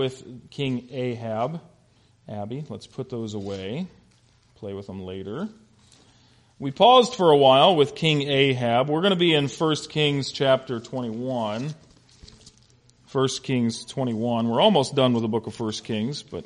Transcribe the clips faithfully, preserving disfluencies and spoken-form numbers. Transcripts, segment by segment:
with King Ahab. Abby, let's put those away. Play with them later. We paused for a while with King Ahab. We're going to be in First Kings chapter twenty-one. First Kings twenty-one. We're almost done with the book of First Kings, but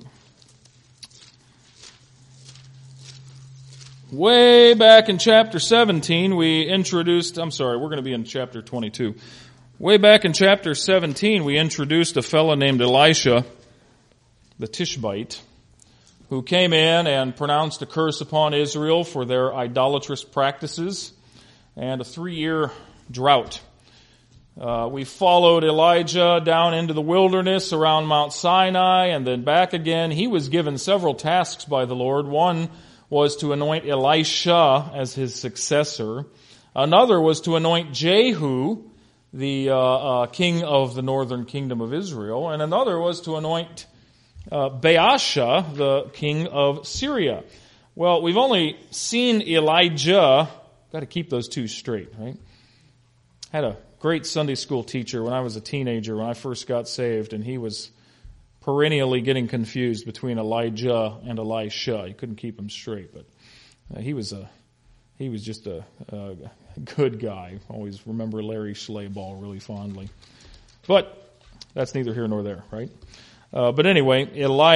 way back in chapter seventeen, we introduced, I'm sorry, we're going to be in chapter twenty-two. Way back in chapter seventeen, we introduced a fellow named Elisha, the Tishbite, who came in and pronounced a curse upon Israel for their idolatrous practices and a three-year drought. Uh, we followed Elijah down into the wilderness around Mount Sinai and then back again. He was given several tasks by the Lord. One was to anoint Elisha as his successor. Another was to anoint Jehu, the uh, uh, king of the northern kingdom of Israel. And another was to anoint uh, Baasha, the king of Syria. Well, we've only seen Elijah. Got to keep those two straight, right? Had a great Sunday school teacher when I was a teenager, when I first got saved, and he was perennially getting confused between Elijah and Elisha. He couldn't keep them straight, but uh, he was a he was just a, a good guy. Always remember Larry Schlaball really fondly. But that's neither here nor there, right? Uh, but anyway,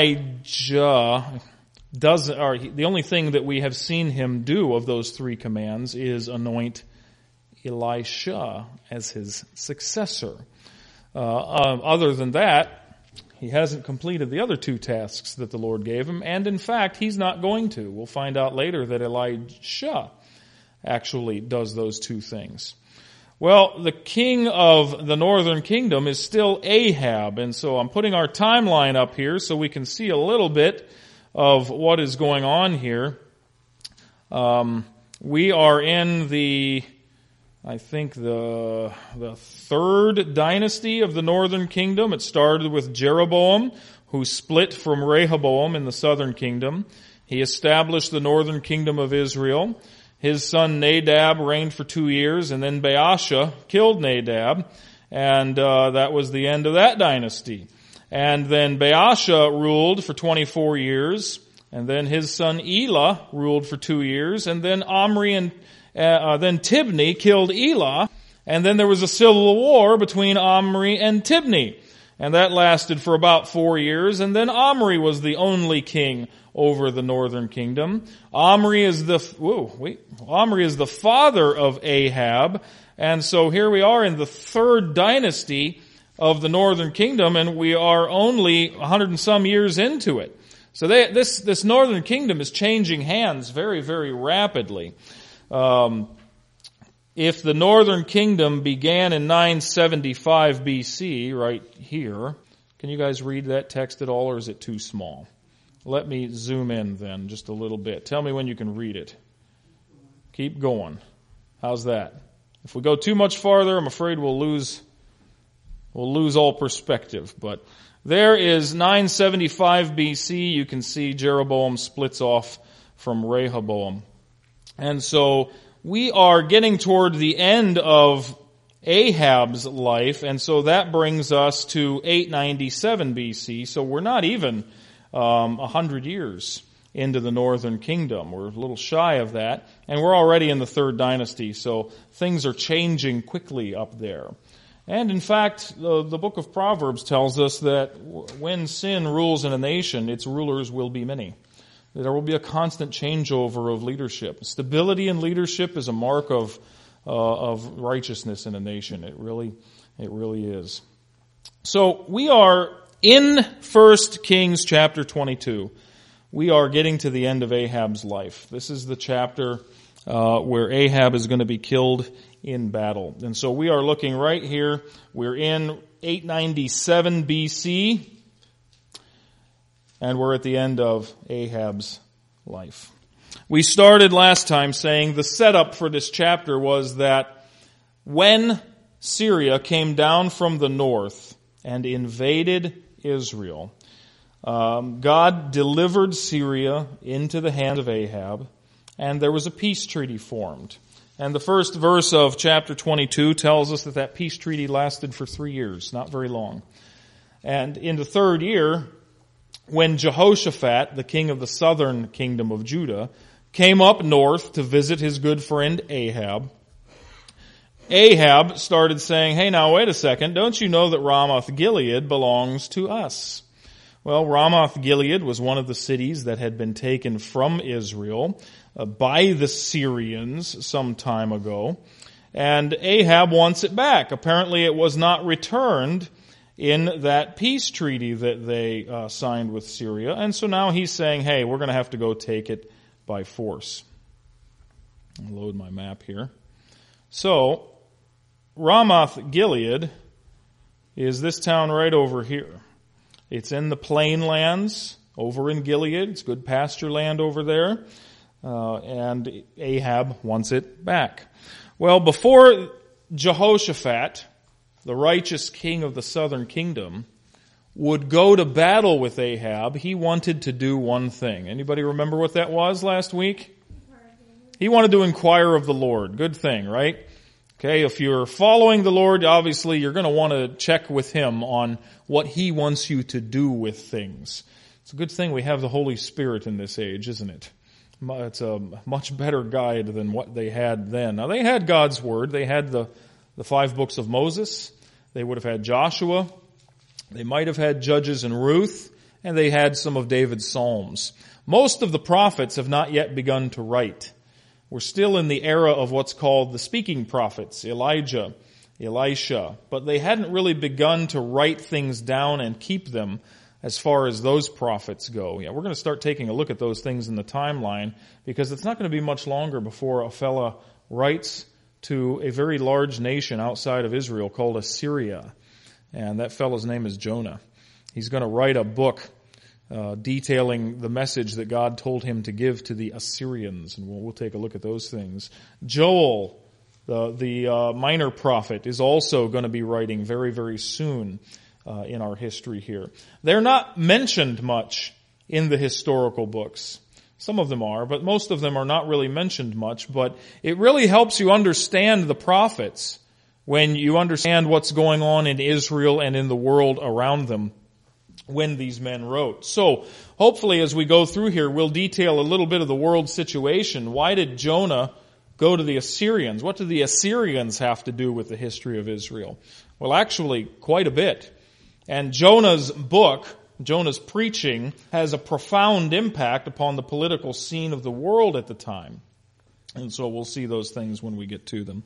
Elijah doesn't. Or he, the only thing that we have seen him do of those three commands is anoint Elisha as his successor. Uh, uh, other than that, he hasn't completed the other two tasks that the Lord gave him, and in fact, he's not going to. We'll find out later that Elisha actually does those two things. Well, the king of the northern kingdom is still Ahab, and so I'm putting our timeline up here so we can see a little bit of what is going on here. Um, we are in the I think the the third dynasty of the northern kingdom. It started with Jeroboam, who split from Rehoboam in the southern kingdom. He established the northern kingdom of Israel. His son Nadab reigned for two years, and then Baasha killed Nadab, and uh, that was the end of that dynasty. And then Baasha ruled for twenty-four years, and then his son Elah ruled for two years, and then Omri and Uh, then Tibni killed Elah, and then there was a civil war between Omri and Tibni, and that lasted for about four years, and then Omri was the only king over the northern kingdom. Omri is the, whoa, wait, Omri is the father of Ahab, and so here we are in the third dynasty of the northern kingdom, and we are only a hundred and some years into it. So they, this, this northern kingdom is changing hands very, very rapidly. Um, if the northern kingdom began in nine seventy-five B C, right here, can you guys read that text at all, or is it too small? Let me zoom in then just a little bit. Tell me when you can read it. Keep going. How's that? If we go too much farther, I'm afraid we'll lose, we'll lose all perspective. But there is nine seventy-five B C. You can see Jeroboam splits off from Rehoboam. And so we are getting toward the end of Ahab's life, and so that brings us to eight ninety-seven B C. So we're not even um, a hundred years into the northern kingdom. We're a little shy of that, and we're already in the third dynasty, so things are changing quickly up there. And in fact, the, the book of Proverbs tells us that when sin rules in a nation, its rulers will be many. There will be a constant changeover of leadership. Stability in leadership is a mark of uh, of righteousness in a nation. It really, it really is. So we are in First Kings chapter twenty-two. We are getting to the end of Ahab's life. This is the chapter uh, where Ahab is going to be killed in battle. And so we are looking right here. We're in eight ninety-seven B C. And we're at the end of Ahab's life. We started last time saying the setup for this chapter was that when Syria came down from the north and invaded Israel, um, God delivered Syria into the hand of Ahab, and there was a peace treaty formed. And the first verse of chapter twenty-two tells us that that peace treaty lasted for three years, not very long. And in the third year, when Jehoshaphat, the king of the southern kingdom of Judah, came up north to visit his good friend Ahab, Ahab started saying, hey, now wait a second, don't you know that Ramoth-Gilead belongs to us? Well, Ramoth-Gilead was one of the cities that had been taken from Israel uh, by the Syrians some time ago, and Ahab wants it back. Apparently it was not returned in that peace treaty that they uh, signed with Syria, and so now he's saying, hey, we're going to have to go take it by force. I'll load my map here. So, Ramoth-Gilead is this town right over here. It's in the plain lands over in Gilead. It's good pasture land over there. Uh, and Ahab wants it back. Well, before Jehoshaphat, the righteous king of the southern kingdom, would go to battle with Ahab, he wanted to do one thing. Anybody remember what that was last week? He wanted to inquire of the Lord. Good thing, right? Okay, if you're following the Lord, obviously you're going to want to check with Him on what He wants you to do with things. It's a good thing we have the Holy Spirit in this age, isn't it? It's a much better guide than what they had then. Now, they had God's Word. They had the, the five books of Moses. They would have had Joshua. They might have had Judges and Ruth. And they had some of David's Psalms. Most of the prophets have not yet begun to write. We're still in the era of what's called the speaking prophets, Elijah, Elisha. But they hadn't really begun to write things down and keep them as far as those prophets go. Yeah, we're going to start taking a look at those things in the timeline because it's not going to be much longer before a fella writes to a very large nation outside of Israel called Assyria. And that fellow's name is Jonah. He's going to write a book Uh, detailing the message that God told him to give to the Assyrians. And we'll, we'll take a look at those things. Joel, the, the uh, minor prophet, is also going to be writing very, very soon uh, in our history here. They're not mentioned much in the historical books. Some of them are, but most of them are not really mentioned much. But it really helps you understand the prophets when you understand what's going on in Israel and in the world around them when these men wrote. So, hopefully as we go through here, we'll detail a little bit of the world situation. Why did Jonah go to the Assyrians? What do the Assyrians have to do with the history of Israel? Well, actually, quite a bit. And Jonah's book, Jonah's preaching, has a profound impact upon the political scene of the world at the time. And so we'll see those things when we get to them.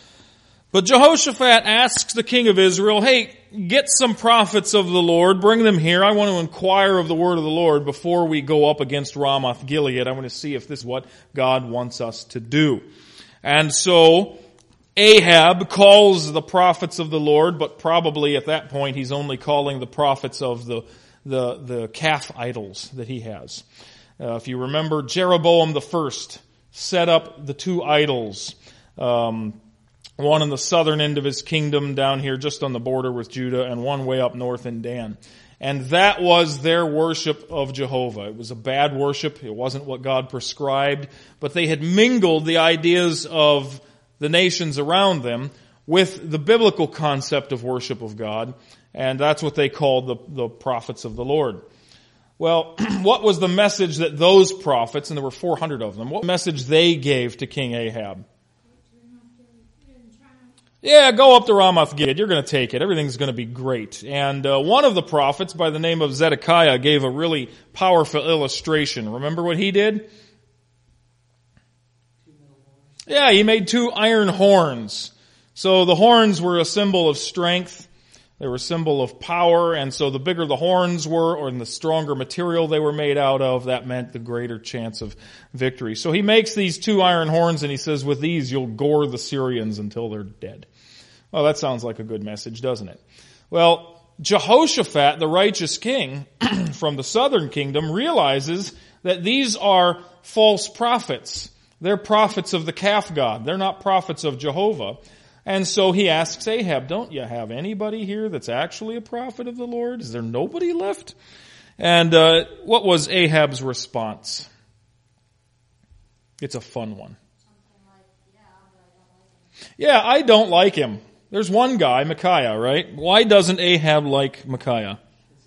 But Jehoshaphat asks the king of Israel, hey, get some prophets of the Lord, bring them here. I want to inquire of the word of the Lord before we go up against Ramoth-Gilead. I want to see if this is what God wants us to do. And so Ahab calls the prophets of the Lord, but probably at that point he's only calling the prophets of the, the, the calf idols that he has. Uh, if you remember, Jeroboam the first set up the two idols, um, one on the southern end of his kingdom down here just on the border with Judah, and one way up north in Dan. And that was their worship of Jehovah. It was a bad worship. It wasn't what God prescribed. But they had mingled the ideas of the nations around them with the biblical concept of worship of God. And that's what they called the, the prophets of the Lord. Well, what was the message that those prophets, and there were four hundred of them, what message they gave to King Ahab? Yeah, go up to Ramoth-Gilead. You're going to take it. Everything's going to be great. And uh, one of the prophets by the name of Zedekiah gave a really powerful illustration. Remember what he did? Yeah, he made two iron horns. So the horns were a symbol of strength. They were a symbol of power. And so the bigger the horns were, or the stronger material they were made out of, that meant the greater chance of victory. So he makes these two iron horns and he says, with these you'll gore the Syrians until they're dead. Well, that sounds like a good message, doesn't it? Well, Jehoshaphat, the righteous king from the southern kingdom, realizes that these are false prophets. They're prophets of the calf god. They're not prophets of Jehovah. And so he asks Ahab, don't you have anybody here that's actually a prophet of the Lord? Is there nobody left? And uh, what was Ahab's response? It's a fun one. Yeah, I don't like him. There's one guy, Micaiah, right? Why doesn't Ahab like Micaiah?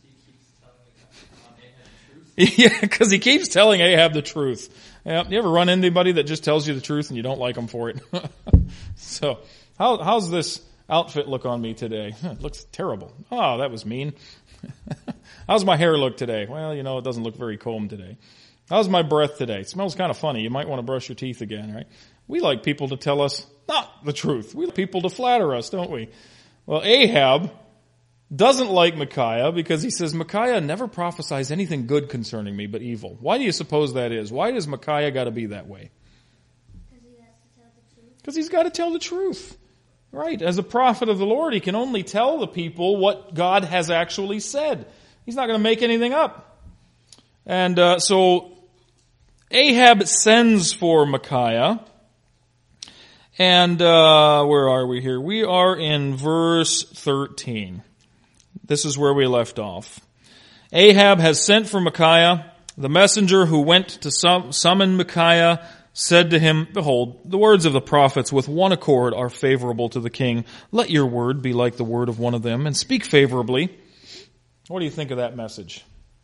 Yeah, because he keeps telling Ahab the truth. Yeah, you ever run into anybody that just tells you the truth and you don't like them for it? So, how, how's this outfit look on me today? It looks terrible. Oh, that was mean. How's my hair look today? Well, you know, it doesn't look very combed today. How's my breath today? It smells kind of funny. You might want to brush your teeth again, right? We like people to tell us not the truth. We like people to flatter us, don't we? Well, Ahab doesn't like Micaiah because he says, Micaiah never prophesies anything good concerning me but evil. Why do you suppose that is? Why does Micaiah got to be that way? Because he has to tell the truth. Because he's got to tell the truth. Right. As a prophet of the Lord, he can only tell the people what God has actually said. He's not going to make anything up. And uh, so Ahab sends for Micaiah. And uh, where are we here? We are in verse thirteen. This is where we left off. Ahab has sent for Micaiah. The messenger who went to sum- summon Micaiah said to him, Behold, the words of the prophets with one accord are favorable to the king. Let your word be like the word of one of them, and speak favorably. What do you think of that message?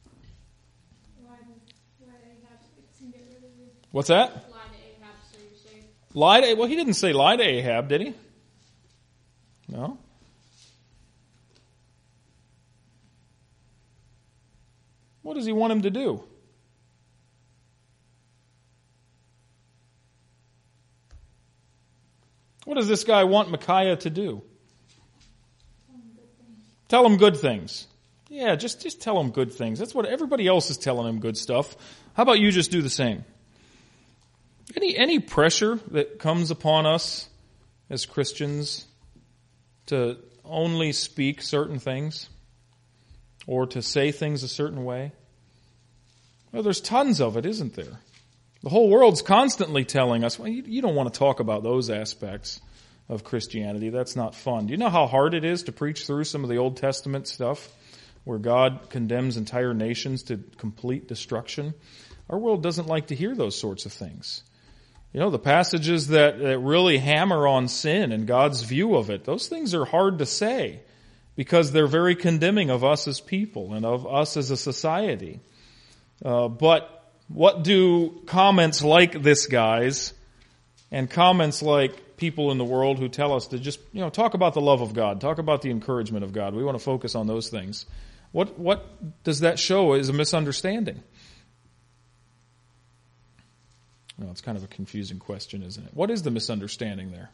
What's that? Lie to Ahab, so you're safe. Lie to, well, he didn't say lie to Ahab, did he? No. What does he want him to do? What does this guy want Micaiah to do? Tell him good things. Yeah, just, just tell him good things. That's what everybody else is telling him, good stuff. How about you just do the same? Any, any pressure that comes upon us as Christians to only speak certain things or to say things a certain way? Well, there's tons of it, isn't there? The whole world's constantly telling us, well, you, you don't want to talk about those aspects of Christianity. That's not fun. Do you know how hard it is to preach through some of the Old Testament stuff where God condemns entire nations to complete destruction? Our world doesn't like to hear those sorts of things. You know, the passages that, that really hammer on sin and God's view of it, those things are hard to say because they're very condemning of us as people and of us as a society. Uh, but what do comments like this guy's and comments like people in the world who tell us to just, you know, talk about the love of God, talk about the encouragement of God. We want to focus on those things. What, what does that show is a misunderstanding? Well, it's kind of a confusing question, isn't it? What is the misunderstanding there?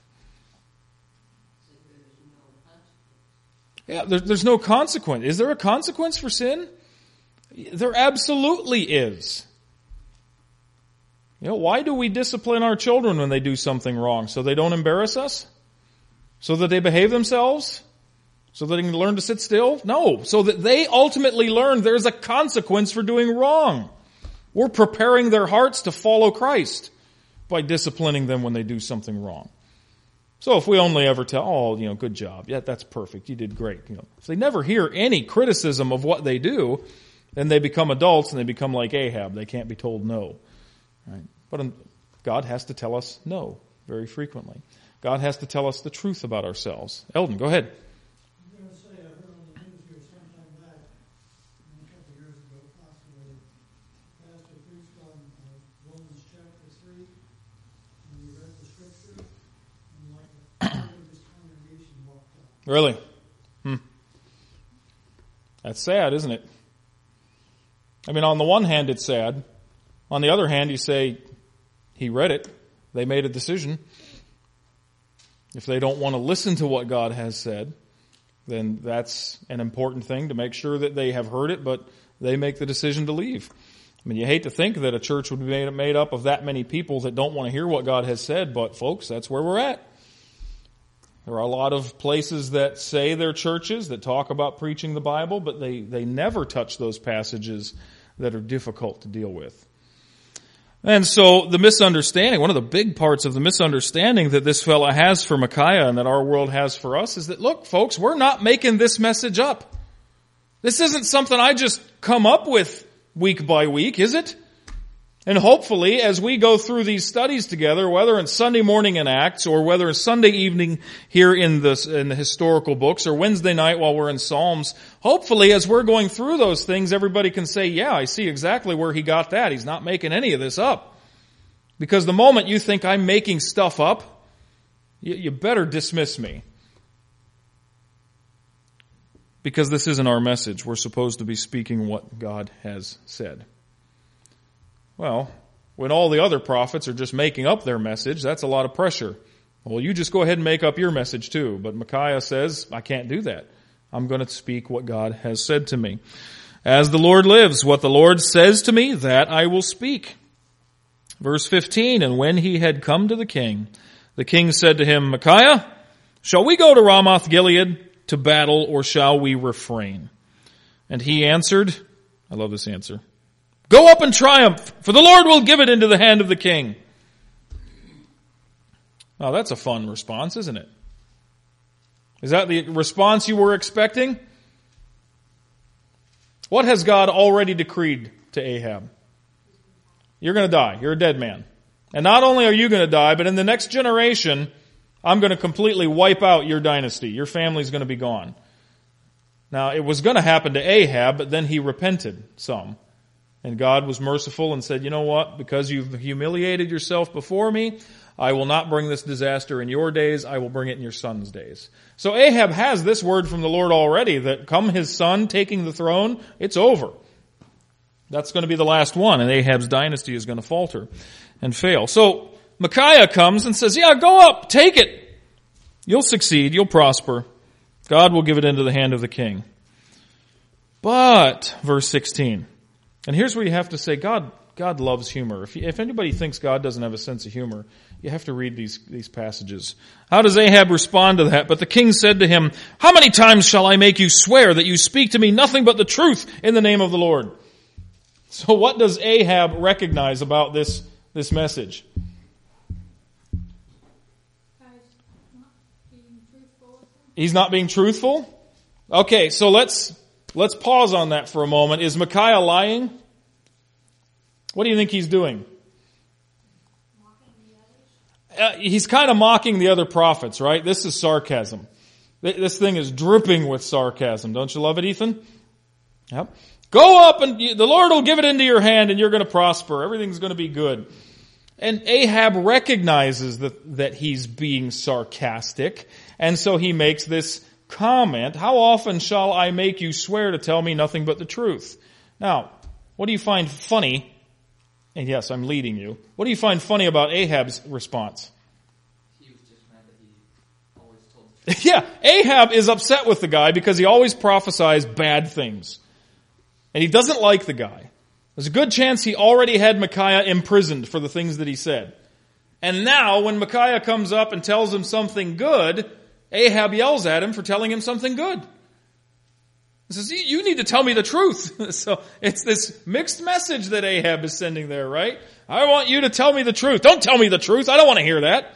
Yeah, there, there's no consequence. Is there a consequence for sin? There absolutely is. You know, why do we discipline our children when they do something wrong? So they don't embarrass us? So that they behave themselves? So that they can learn to sit still? No. So that they ultimately learn there's a consequence for doing wrong. We're preparing their hearts to follow Christ by disciplining them when they do something wrong. So if we only ever tell, oh, you know, good job. Yeah, that's perfect. You did great. You know, if they never hear any criticism of what they do, then they become adults and they become like Ahab. They can't be told no. Right? But God has to tell us no very frequently. God has to tell us the truth about ourselves. Eldon, go ahead. I'm going to say I heard on the news here sometime back, a couple of years ago possibly, Pastor preached on uh, Romans chapter three, and he read the scripture, and like a third of his congregation walked out. Really? Hmm. That's sad, isn't it? I mean, on the one hand, it's sad. On the other hand, you say, he read it. They made a decision. If they don't want to listen to what God has said, then that's an important thing to make sure that they have heard it, but they make the decision to leave. I mean, you hate to think that a church would be made, made up of that many people that don't want to hear what God has said, but folks, that's where we're at. There are a lot of places that say they're churches that talk about preaching the Bible, but they, they never touch those passages that are difficult to deal with. And so the misunderstanding, one of the big parts of the misunderstanding that this fella has for Micaiah and that our world has for us is that, look, folks, we're not making this message up. This isn't something I just come up with week by week, is it? And hopefully, as we go through these studies together, whether it's Sunday morning in Acts, or whether it's Sunday evening here in the, in the historical books, or Wednesday night while we're in Psalms, hopefully as we're going through those things, everybody can say, yeah, I see exactly where he got that. He's not making any of this up. Because the moment you think I'm making stuff up, you, you better dismiss me. Because this isn't our message. We're supposed to be speaking what God has said. Well, when all the other prophets are just making up their message, that's a lot of pressure. Well, you just go ahead and make up your message too. But Micaiah says, I can't do that. I'm going to speak what God has said to me. As the Lord lives, what the Lord says to me, that I will speak. Verse fifteen, and when he had come to the king, the king said to him, Micaiah, shall we go to Ramoth Gilead to battle, or shall we refrain? And he answered, I love this answer, go up and triumph, for the Lord will give it into the hand of the king. Now that's a fun response, isn't it? Is that the response you were expecting? What has God already decreed to Ahab? You're going to die. You're a dead man. And not only are you going to die, but in the next generation, I'm going to completely wipe out your dynasty. Your family's going to be gone. Now, it was going to happen to Ahab, but then he repented some. And God was merciful and said, you know what? Because you've humiliated yourself before me, I will not bring this disaster in your days. I will bring it in your son's days. So Ahab has this word from the Lord already, that come his son taking the throne, it's over. That's going to be the last one, and Ahab's dynasty is going to falter and fail. So Micaiah comes and says, yeah, go up, take it. You'll succeed, you'll prosper. God will give it into the hand of the king. But, verse sixteen, and here's where you have to say, God God loves humor. If, if anybody thinks God doesn't have a sense of humor, you have to read these, these passages. How does Ahab respond to that? But the king said to him, how many times shall I make you swear that you speak to me nothing but the truth in the name of the Lord? So what does Ahab recognize about this, this message? He's not being truthful? Okay, so let's, let's pause on that for a moment. Is Micaiah lying? What do you think he's doing? Uh, he's kind of mocking the other prophets, right? This is sarcasm. This thing is dripping with sarcasm. Don't you love it, Ethan? Yep. Go up and the Lord will give it into your hand and you're going to prosper. Everything's going to be good. And Ahab recognizes that, that he's being sarcastic. And so he makes this comment, how often shall I make you swear to tell me nothing but the truth? Now, what do you find funny? And yes, I'm leading you. What do you find funny about Ahab's response? He was just mad that he always told the truth. Yeah, Ahab is upset with the guy because he always prophesies bad things. And he doesn't like the guy. There's a good chance he already had Micaiah imprisoned for the things that he said. And now, when Micaiah comes up and tells him something good, Ahab yells at him for telling him something good. He says, you need to tell me the truth. So it's this mixed message that Ahab is sending there, right? I want you to tell me the truth. Don't tell me the truth. I don't want to hear that.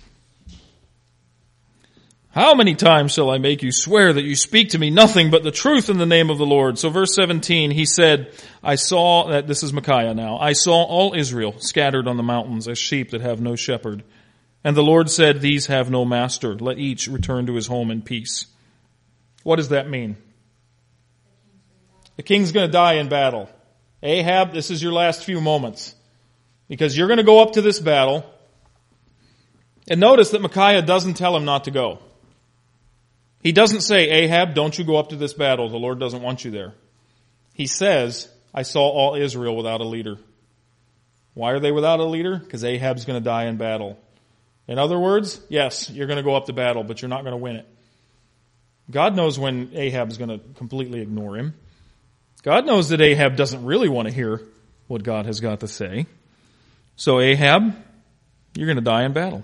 How many times shall I make you swear that you speak to me nothing but the truth in the name of the Lord? So verse seventeen, he said, I saw, that this is Micaiah now, I saw all Israel scattered on the mountains as sheep that have no shepherd. And the Lord said, these have no master. Let each return to his home in peace. What does that mean? The king's going to die in battle. Ahab, this is your last few moments. Because you're going to go up to this battle. And notice that Micaiah doesn't tell him not to go. He doesn't say, Ahab, don't you go up to this battle. The Lord doesn't want you there. He says, I saw all Israel without a leader. Why are they without a leader? Because Ahab's going to die in battle. In other words, yes, you're going to go up to battle, but you're not going to win it. God knows when Ahab's going to completely ignore him. God knows that Ahab doesn't really want to hear what God has got to say. So Ahab, you're going to die in battle.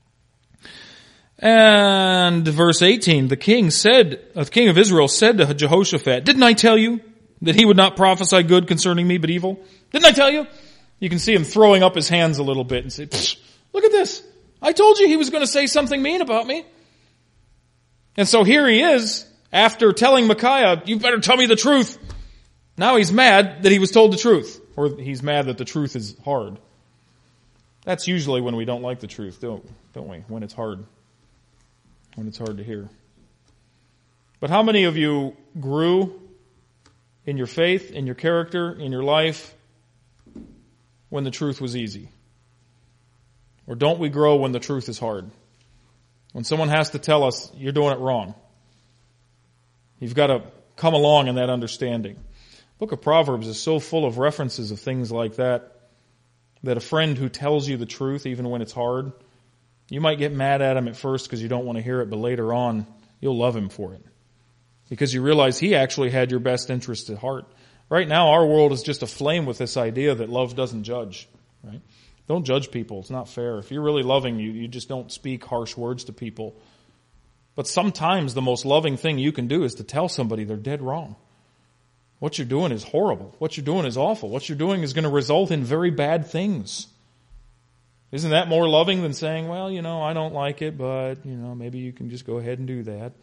And verse eighteen, the king said, the king of Israel said to Jehoshaphat, didn't I tell you that he would not prophesy good concerning me, but evil? Didn't I tell you? You can see him throwing up his hands a little bit and say, look at this. I told you he was going to say something mean about me. And so here he is, after telling Micaiah, you better tell me the truth. Now he's mad that he was told the truth, or he's mad that the truth is hard. That's usually when we don't like the truth, don't, don't we? When it's hard. When it's hard to hear. But how many of you grew in your faith, in your character, in your life, when the truth was easy? Or don't we grow when the truth is hard? When someone has to tell us, you're doing it wrong. You've got to come along in that understanding. The book of Proverbs is so full of references of things like that, that a friend who tells you the truth, even when it's hard, you might get mad at him at first because you don't want to hear it, but later on, you'll love him for it. Because you realize he actually had your best interest at heart. Right now, our world is just aflame with this idea that love doesn't judge, right? Don't judge people. It's not fair. If you're really loving, you, you just don't speak harsh words to people. But sometimes the most loving thing you can do is to tell somebody they're dead wrong. What you're doing is horrible. What you're doing is awful. What you're doing is going to result in very bad things. Isn't that more loving than saying, well, you know, I don't like it, but, you know, maybe you can just go ahead and do that.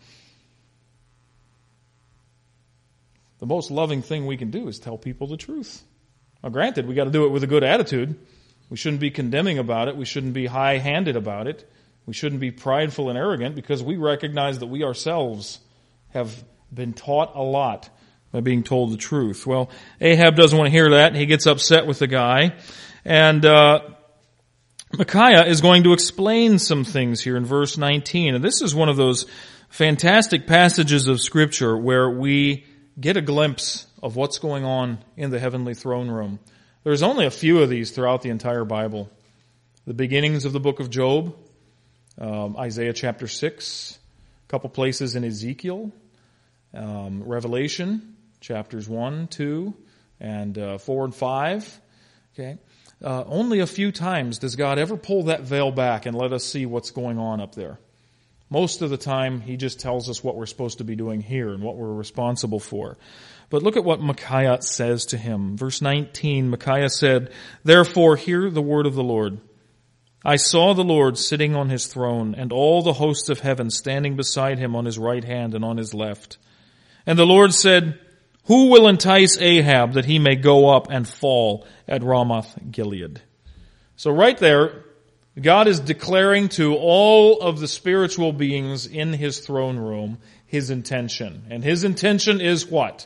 The most loving thing we can do is tell people the truth. Now, granted, we got to do it with a good attitude. We shouldn't be condemning about it. We shouldn't be high-handed about it. We shouldn't be prideful and arrogant, because we recognize that we ourselves have been taught a lot by being told the truth. Well, Ahab doesn't want to hear that. He gets upset with the guy. And uh Micaiah is going to explain some things here in verse nineteen. And this is one of those fantastic passages of Scripture where we get a glimpse of what's going on in the heavenly throne room. There's only a few of these throughout the entire Bible. The beginnings of the book of Job, um, Isaiah chapter six, a couple places in Ezekiel, um, Revelation chapters one, two, and uh, four and five. Okay, uh, only a few times does God ever pull that veil back and let us see what's going on up there. Most of the time, He just tells us what we're supposed to be doing here and what we're responsible for. But look at what Micaiah says to him. Verse nineteen, Micaiah said, "Therefore hear the word of the Lord. I saw the Lord sitting on His throne, and all the hosts of heaven standing beside Him on His right hand and on His left. And the Lord said, Who will entice Ahab that he may go up and fall at Ramoth Gilead?" So right there, God is declaring to all of the spiritual beings in His throne room His intention. And His intention is what?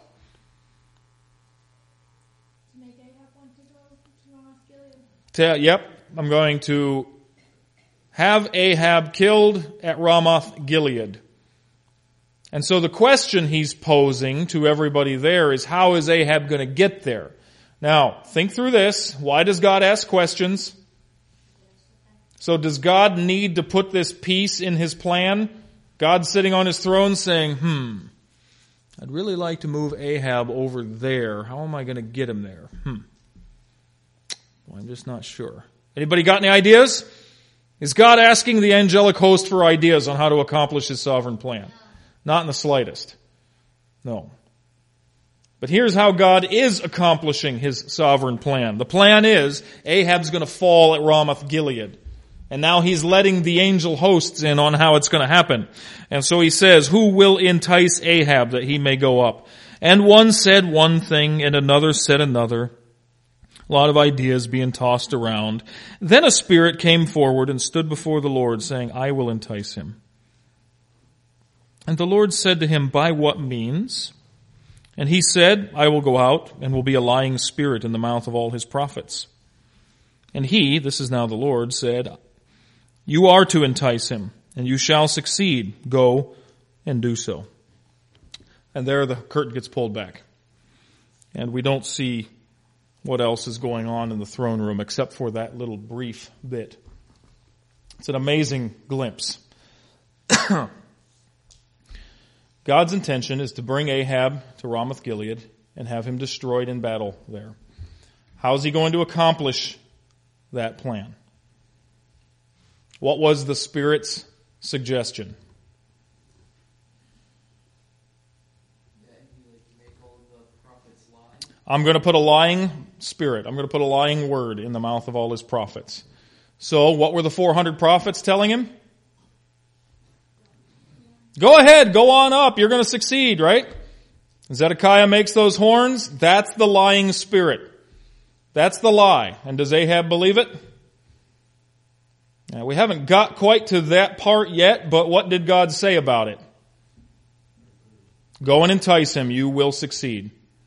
To make Ahab want to go to Ramoth Gilead. To, yep, I'm going to have Ahab killed at Ramoth Gilead. And so the question he's posing to everybody there is, how is Ahab going to get there? Now, think through this. Why does God ask questions? So does God need to put this piece in His plan? God's sitting on His throne saying, hmm, I'd really like to move Ahab over there. How am I going to get him there? Hmm. Well, I'm just not sure. Anybody got any ideas? Is God asking the angelic host for ideas on how to accomplish His sovereign plan? Not in the slightest. No. But here's how God is accomplishing His sovereign plan. The plan is Ahab's going to fall at Ramoth Gilead. And now He's letting the angel hosts in on how it's going to happen. And so He says, "Who will entice Ahab that he may go up?" And one said one thing and another said another. A lot of ideas being tossed around. Then a spirit came forward and stood before the Lord, saying, "I will entice him." And the Lord said to him, "By what means?" And he said, "I will go out and will be a lying spirit in the mouth of all his prophets." And he, this is now the Lord, said, "You are to entice him, and you shall succeed. Go and do so." And there the curtain gets pulled back. And we don't see what else is going on in the throne room except for that little brief bit. It's an amazing glimpse. God's intention is to bring Ahab to Ramoth Gilead and have him destroyed in battle there. How's He going to accomplish that plan? What was the Spirit's suggestion? Yeah, he would make all the prophets lie. I'm going to put a lying spirit. I'm going to put a lying word in the mouth of all his prophets. So what were the four hundred prophets telling him? Go ahead, go on up. You're going to succeed, right? Zedekiah makes those horns. That's the lying spirit. That's the lie. And does Ahab believe it? Now, we haven't got quite to that part yet, but what did God say about it? Go and entice him, you will succeed.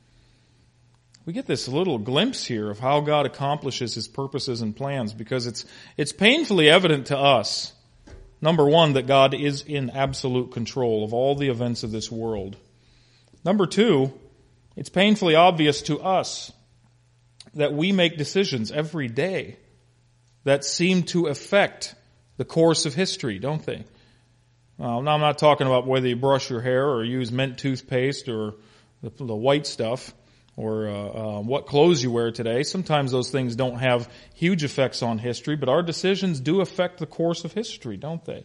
We get this little glimpse here of how God accomplishes his purposes and plans, because it's it's painfully evident to us, number one, that God is in absolute control of all the events of this world. Number two, it's painfully obvious to us that we make decisions every day that seem to affect the course of history, don't they? Well, now I'm not talking about whether you brush your hair or use mint toothpaste or the, the white stuff or uh, uh, what clothes you wear today. Sometimes those things don't have huge effects on history, but our decisions do affect the course of history, don't they?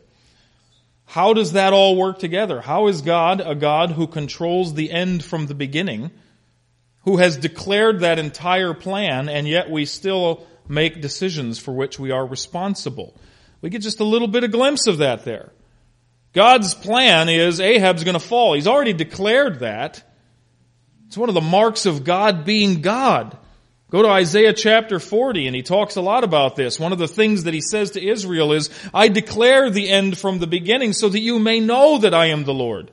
How does that all work together? How is God a God who controls the end from the beginning, who has declared that entire plan, and yet we still make decisions for which we are responsible? We get just a little bit of glimpse of that there. God's plan is Ahab's going to fall. He's already declared that. It's one of the marks of God being God. Go to Isaiah chapter forty, and he talks a lot about this. One of the things that he says to Israel is, I declare the end from the beginning so that you may know that I am the Lord.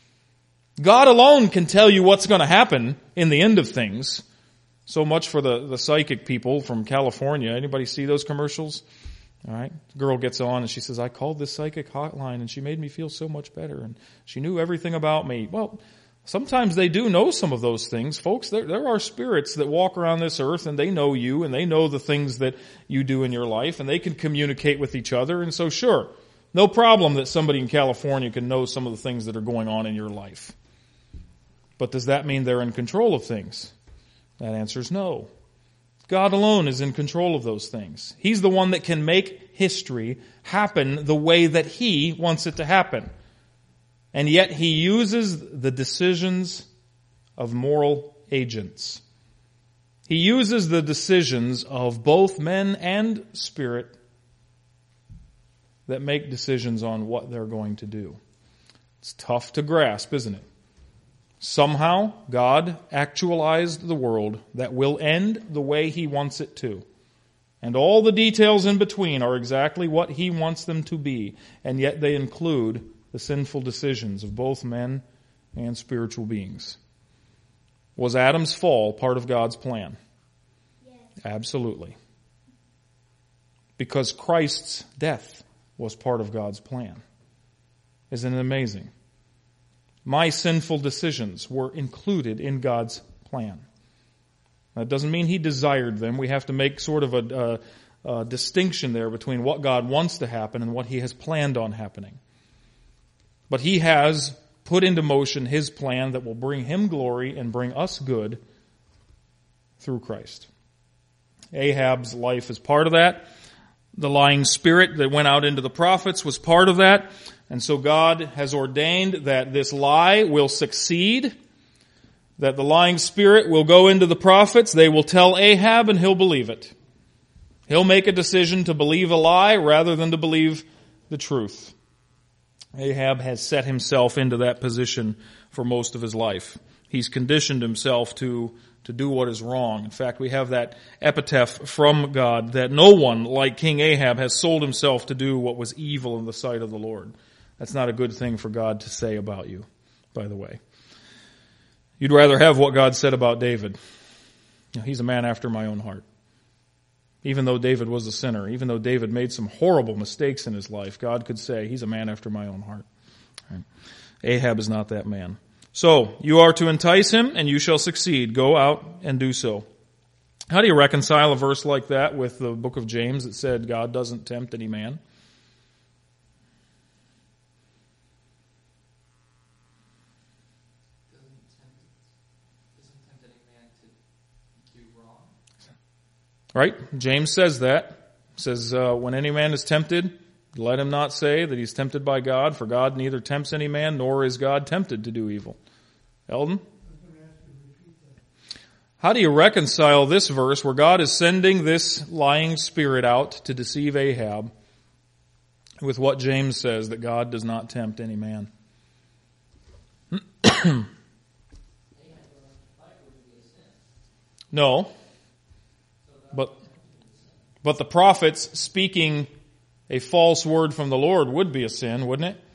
God alone can tell you what's going to happen in the end of things. So much for the, the psychic people from California. Anybody see those commercials? All right. The girl gets on and she says, I called this psychic hotline and she made me feel so much better and she knew everything about me. Well, sometimes they do know some of those things. Folks, there, there are spirits that walk around this earth and they know you and they know the things that you do in your life and they can communicate with each other. And so sure, no problem that somebody in California can know some of the things that are going on in your life. But does that mean they're in control of things? That answer is no. God alone is in control of those things. He's the one that can make history happen the way that He wants it to happen. And yet He uses the decisions of moral agents. He uses the decisions of both men and spirit that make decisions on what they're going to do. It's tough to grasp, isn't it? Somehow, God actualized the world that will end the way He wants it to. And all the details in between are exactly what He wants them to be. And yet they include the sinful decisions of both men and spiritual beings. Was Adam's fall part of God's plan? Yes. Absolutely. Because Christ's death was part of God's plan. Isn't it amazing? My sinful decisions were included in God's plan. That doesn't mean He desired them. We have to make sort of a, a, a distinction there between what God wants to happen and what He has planned on happening. But He has put into motion His plan that will bring Him glory and bring us good through Christ. Ahab's life is part of that. The lying spirit that went out into the prophets was part of that. And so God has ordained that this lie will succeed, that the lying spirit will go into the prophets, they will tell Ahab and he'll believe it. He'll make a decision to believe a lie rather than to believe the truth. Ahab has set himself into that position for most of his life. He's conditioned himself to, to do what is wrong. In fact, we have that epitaph from God that no one like King Ahab has sold himself to do what was evil in the sight of the Lord. That's not a good thing for God to say about you, by the way. You'd rather have what God said about David. He's a man after my own heart. Even though David was a sinner, even though David made some horrible mistakes in his life, God could say, he's a man after my own heart. Right. Ahab is not that man. So, you are to entice him, and you shall succeed. Go out and do so. How do you reconcile a verse like that with the book of James that said God doesn't tempt any man? Right? James says that. Says, uh, when any man is tempted, let him not say that he's tempted by God, for God neither tempts any man, nor is God tempted to do evil. Eldon? How do you reconcile this verse where God is sending this lying spirit out to deceive Ahab with what James says, that God does not tempt any man? No. But, but the prophets speaking a false word from the Lord would be a sin, wouldn't it?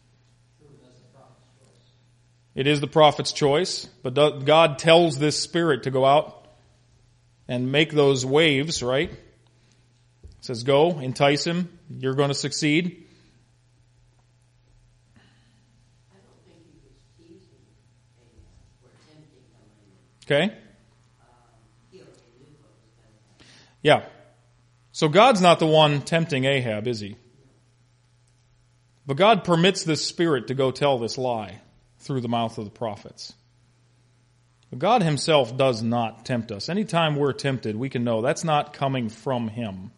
It is the prophet's choice, but God tells this spirit to go out and make those waves, right? Says, go, entice him, you're going to succeed. I don't think he was teasing Ahab or tempting him. Okay? Um, he already knew what was going to happen. Yeah. So God's not the one tempting Ahab, is he? But God permits this spirit to go tell this lie through the mouth of the prophets. But God himself does not tempt us. Anytime we're tempted, we can know that's not coming from him.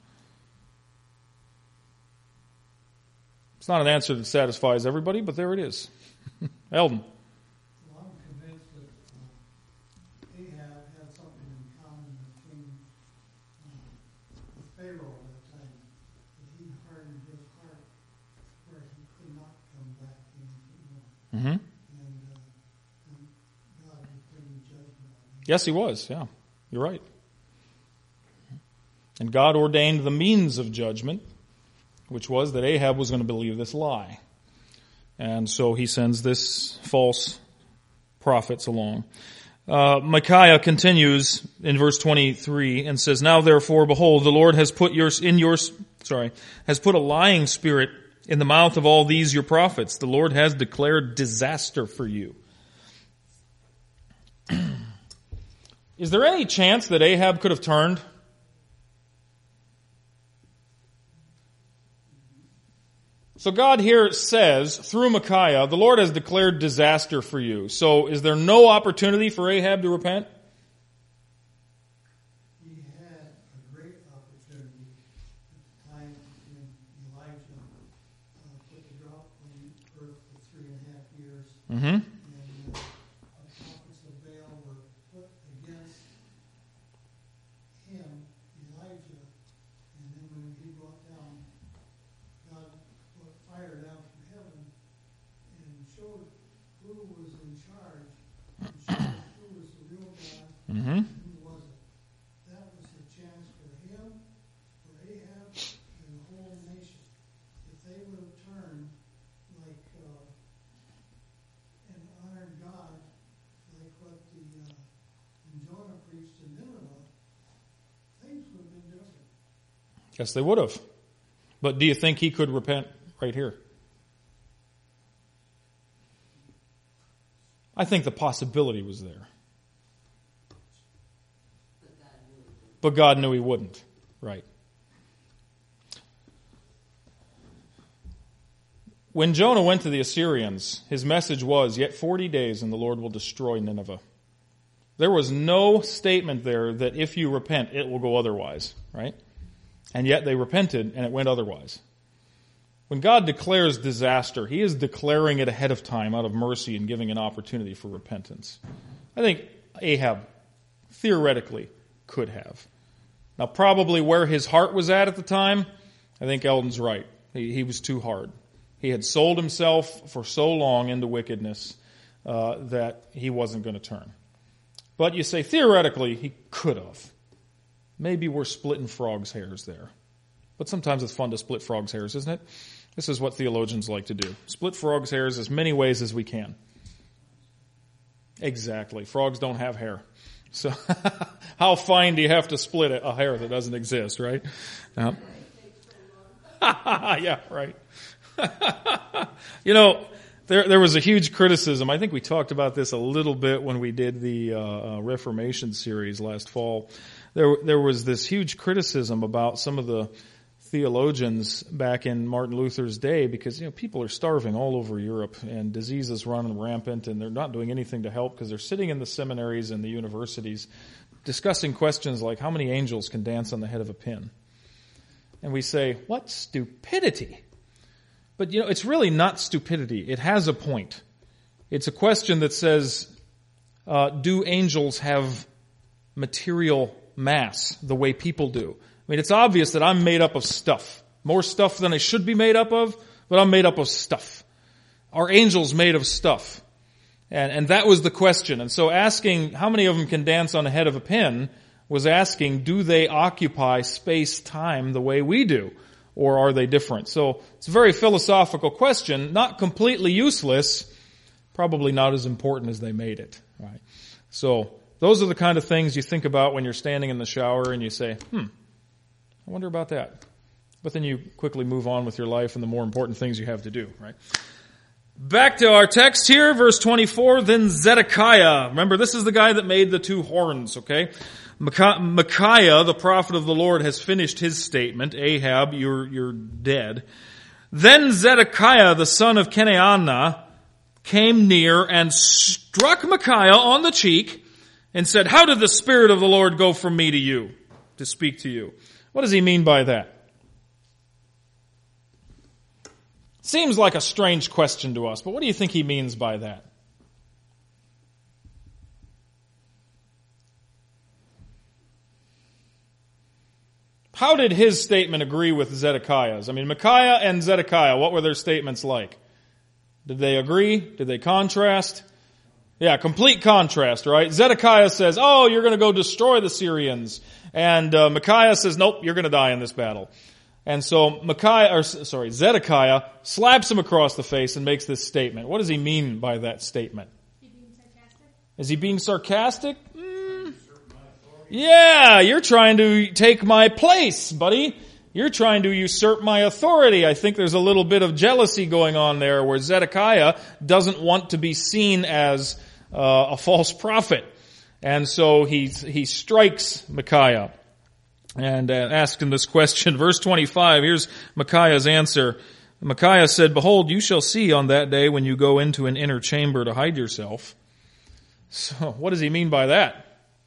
It's not an answer that satisfies everybody, but there it is. Eldon. Well, I'm convinced that uh, Ahab had something in common with King uh, with Pharaoh at that time. That he hardened his heart where he could not come back in anymore. Mm-hmm. And, uh, and God was bringing judgment on him. Yes, he was. Yeah, you're right. And God ordained the means of judgment, which was that Ahab was going to believe this lie. And so he sends this false prophets along. Uh, Micaiah continues in verse twenty-three and says, now therefore, behold, the Lord has put your, in your, sorry, has put a lying spirit in the mouth of all these your prophets. The Lord has declared disaster for you. Is there any chance that Ahab could have turned? So God here says, through Micaiah, the Lord has declared disaster for you. So is there no opportunity for Ahab to repent? He had a great opportunity at the time when Elijah uh, put the drought on the earth for three and a half years. Mm-hmm. And uh, the prophets of Baal were put against him, Elijah, and then when he brought down, God put fire down from heaven and showed who was in charge, and showed who was the real God, Mm-hmm. and who wasn't. That was a chance for him, for Ahab, and the whole nation. If they would have turned like uh, and honored God, like what the uh, when Jonah preached in Nineveh, things would have been different. Yes, they would have. But do you think he could repent right here? I think the possibility was there. But God knew he wouldn't. But God knew he wouldn't. Right. When Jonah went to the Assyrians, his message was, yet forty days and the Lord will destroy Nineveh. There was no statement there that if you repent, it will go otherwise, right? And yet they repented and it went otherwise. When God declares disaster, he is declaring it ahead of time out of mercy and giving an opportunity for repentance. I think Ahab theoretically could have. Now, probably where his heart was at at the time, I think Eldon's right. He, he was too hard. He had sold himself for so long into wickedness uh, that he wasn't going to turn. But you say, theoretically, he could have. Maybe we're splitting frogs' hairs there. But sometimes it's fun to split frogs' hairs, isn't it? This is what theologians like to do. Split frogs' hairs as many ways as we can. Exactly. Frogs don't have hair. So how fine do you have to split a hair that doesn't exist, right? Uh, yeah, right. You know, there there was a huge criticism. I think we talked about this a little bit when we did the uh, Reformation series last fall. There there was this huge criticism about some of the theologians back in Martin Luther's day because, you know, people are starving all over Europe and diseases running rampant and they're not doing anything to help because they're sitting in the seminaries and the universities discussing questions like how many angels can dance on the head of a pin. And we say, what stupidity! But, you know, it's really not stupidity. It has a point. It's a question that says, uh, do angels have material mass the way people do? I mean, it's obvious that I'm made up of stuff. More stuff than I should be made up of, but I'm made up of stuff. Are angels made of stuff? And, and that was the question. And so asking how many of them can dance on the head of a pin was asking, do they occupy space-time the way we do? Or are they different? So it's a very philosophical question, not completely useless, probably not as important as they made it. Right? So those are the kind of things you think about when you're standing in the shower and you say, hmm, I wonder about that. But then you quickly move on with your life and the more important things you have to do, right? Back to our text here, verse twenty-four, then Zedekiah. Remember, this is the guy that made the two horns, okay? Micaiah, the prophet of the Lord, has finished his statement. Ahab, you're, you're dead. Then Zedekiah, the son of Kenaanah, came near and struck Micaiah on the cheek and said, how did the Spirit of the Lord go from me to you, to speak to you? What does he mean by that? Seems like a strange question to us, but what do you think he means by that? How did his statement agree with Zedekiah's? I mean, Micaiah and Zedekiah, what were their statements like? Did they agree? Did they contrast? Yeah, complete contrast, right? Zedekiah says, oh, you're going to go destroy the Syrians. And uh, Micaiah says, nope, you're going to die in this battle. And so Micaiah, or sorry, Zedekiah slaps him across the face and makes this statement. What does he mean by that statement? Is he being sarcastic? Is he being sarcastic? Mm. Yeah, you're trying to take my place, buddy. You're trying to usurp my authority. I think there's a little bit of jealousy going on there where Zedekiah doesn't want to be seen as uh, a false prophet. And so he, he strikes Micaiah. And uh, asked him this question. Verse twenty-five, here's Micaiah's answer. Micaiah said, behold, you shall see on that day when you go into an inner chamber to hide yourself. So what does he mean by that?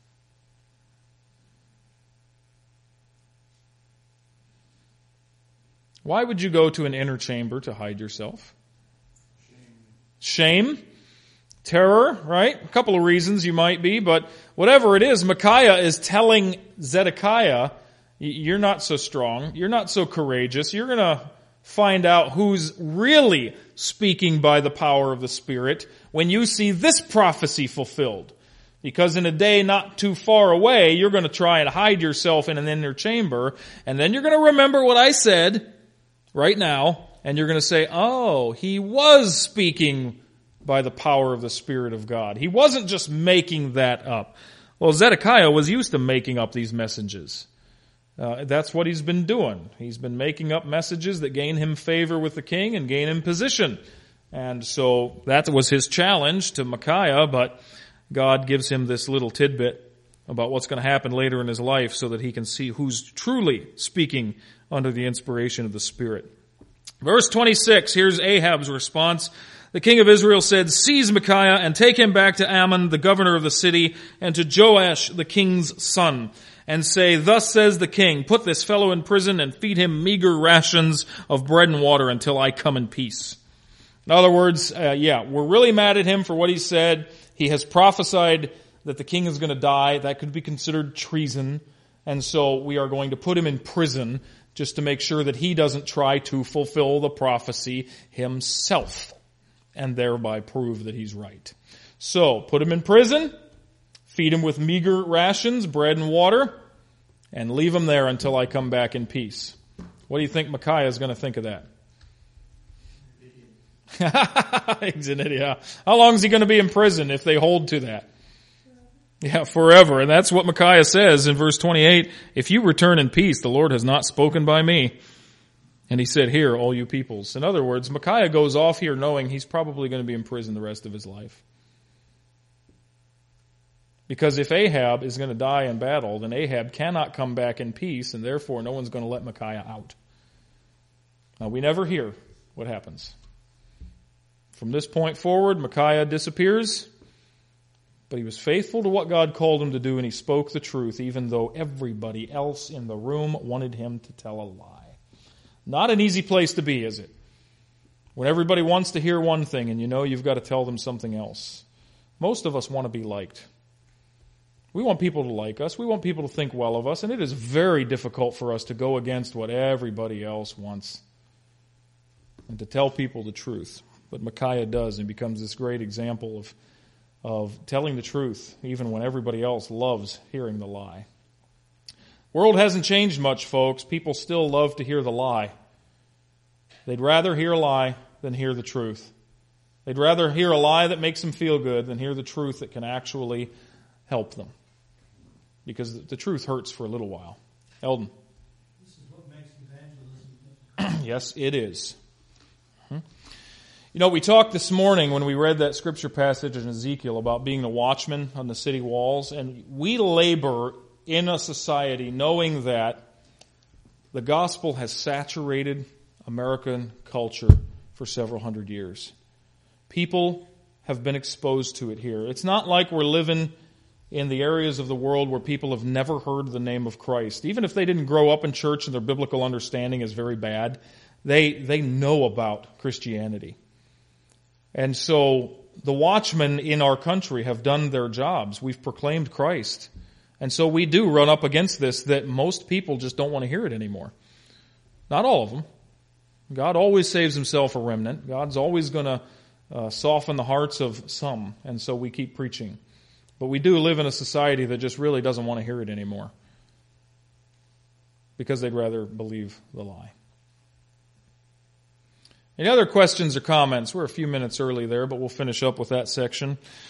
Why would you go to an inner chamber to hide yourself? Shame. Shame. Terror, right? A couple of reasons you might be, but whatever it is, Micaiah is telling Zedekiah, you're not so strong, you're not so courageous, you're going to find out who's really speaking by the power of the Spirit when you see this prophecy fulfilled. Because in a day not too far away, you're going to try and hide yourself in an inner chamber, and then you're going to remember what I said right now, and you're going to say, oh, he was speaking by the power of the Spirit of God. He wasn't just making that up. Well, Zedekiah was used to making up these messages. Uh, that's what he's been doing. He's been making up messages that gain him favor with the king and gain him position. And so that was his challenge to Micaiah, but God gives him this little tidbit about what's going to happen later in his life so that he can see who's truly speaking under the inspiration of the Spirit. Verse twenty-six, here's Ahab's response. The king of Israel said, seize Micaiah and take him back to Ammon, the governor of the city, and to Joash, the king's son, and say, thus says the king, put this fellow in prison and feed him meager rations of bread and water until I come in peace. In other words, uh, yeah, we're really mad at him for what he said. He has prophesied that the king is going to die. That could be considered treason. And so we are going to put him in prison just to make sure that he doesn't try to fulfill the prophecy himself and thereby prove that he's right. So, put him in prison, feed him with meager rations, bread and water, and leave him there until I come back in peace. What do you think Micaiah is going to think of that? He's an idiot. How long is he going to be in prison if they hold to that? Yeah, forever. And that's what Micaiah says in verse twenty-eight. If you return in peace, the Lord has not spoken by me. And he said, hear, all you peoples. In other words, Micaiah goes off here knowing he's probably going to be in prison the rest of his life. Because if Ahab is going to die in battle, then Ahab cannot come back in peace, and therefore no one's going to let Micaiah out. Now, we never hear what happens. From this point forward, Micaiah disappears, but he was faithful to what God called him to do, and he spoke the truth, even though everybody else in the room wanted him to tell a lie. Not an easy place to be, is it? When everybody wants to hear one thing and you know you've got to tell them something else. Most of us want to be liked. We want people to like us. We want people to think well of us. And it is very difficult for us to go against what everybody else wants and to tell people the truth. But Micaiah does and becomes this great example of of telling the truth, even when everybody else loves hearing the lie. World hasn't changed much, folks. People still love to hear the lie. They'd rather hear a lie than hear the truth. They'd rather hear a lie that makes them feel good than hear the truth that can actually help them. Because the truth hurts for a little while. Eldon. This is what makes evangelism. Yes, it is. You know, we talked this morning when we read that scripture passage in Ezekiel about being the watchman on the city walls, and we labor in a society knowing that the gospel has saturated American culture for several hundred years. People have been exposed to it here. It's not like we're living in the areas of the world where people have never heard the name of Christ. Even if they didn't grow up in church and their biblical understanding is very bad, they they know about Christianity. And so the watchmen in our country have done their jobs. We've proclaimed Christ. And so we do run up against this that most people just don't want to hear it anymore. Not all of them. God always saves himself a remnant. God's always going to uh, soften the hearts of some. And so we keep preaching. But we do live in a society that just really doesn't want to hear it anymore. Because they'd rather believe the lie. Any other questions or comments? We're a few minutes early there, but we'll finish up with that section.